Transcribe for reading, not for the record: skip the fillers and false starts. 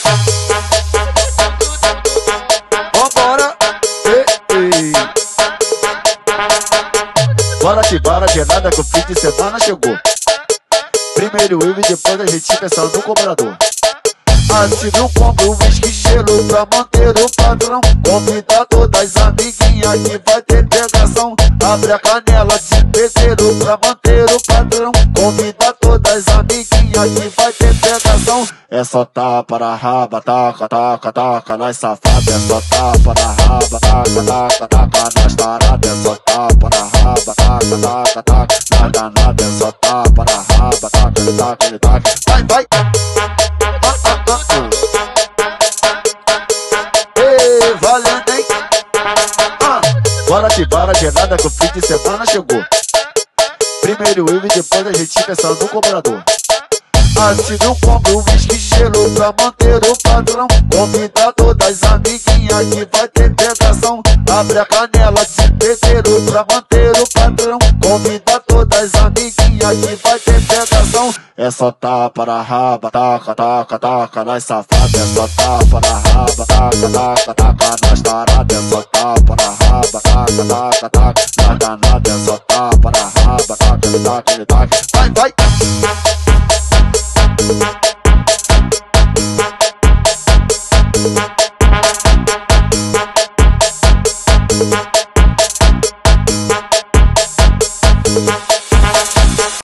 Vambora, ei. Bora que bora, gelada que o fim de semana chegou. Primeiro eu e depois a gente pensa no cobrador. Assine um combo, whisky, gelo pra manter o padrão. Convida todas as amiguinhas que vai ter pegação. Abre a canela de pedreiro pra manter o padrão. Convida todas as amiguinhas que vai ter pegação. É só tapa na raba, taca, taca, taca nas safadas. É só tapa na raba, taca, taca, taca nas taradas. É só tapa na raba, taca, taca, taca nas danadas. É só tapa na raba, taca, taca, taca. Vai, vai! Ei, valendo, hein? Bora que bora, gelada que o fim de semana chegou. Primeiro eu e depois a gente pensa no cobrador. Assine um combo, whisky, gelo pra manter o padrão. Convida todas as amiguinhas que vai ter pegação. Abre a canela de pedreiro pra manter o padrão. Convida todas as amiguinhas que vai ter pegação. É só tapa na raba, taca, taca, taca nas safadas. É só tapa na raba, taca, taca, taca nas taradas.